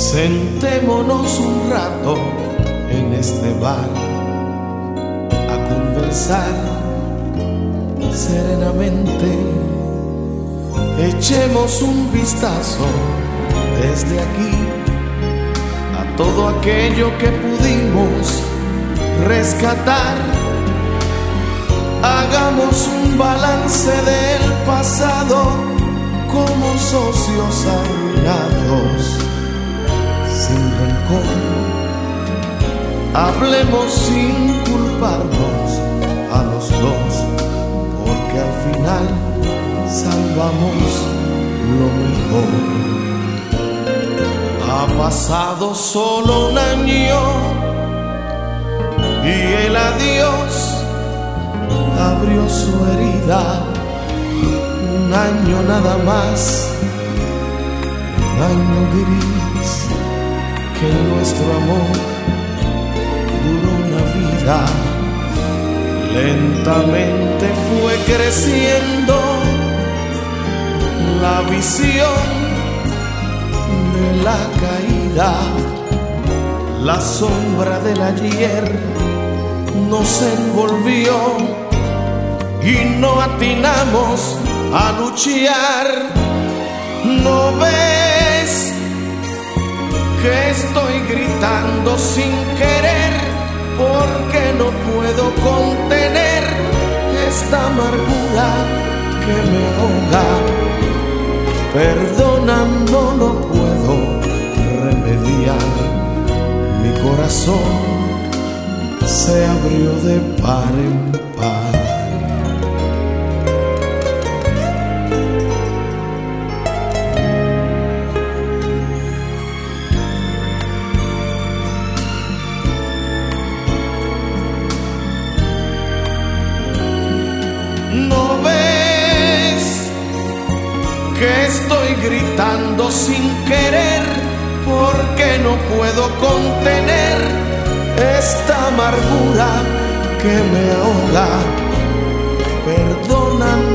Sentémonos un rato en este bar a conversar serenamente. Echemos un vistazo desde aquí a todo aquello que pudimos rescatar. Hagamos un balance del pasado como socios arruinados, sin rencor. Hablemos sin culparnos a los dos, porque al final salvamos lo mejor. Ha pasado solo un año y el adiós abrió su herida. Un año nada más, un año gris, que nuestro amor duró una vida. Lentamente fue creciendo la visión de la caída. La sombra del ayer nos envolvió y no atinamos a luchar. ¿No ves que estoy gritando sin querer? Porque no puedo contener esta amargura que me ahoga. Perdona, no lo puedo remediar. Mi corazón se abrió de par en par. ¿No ves que estoy gritando sin querer? Porque no puedo contener esta amargura que me ahoga. Perdona,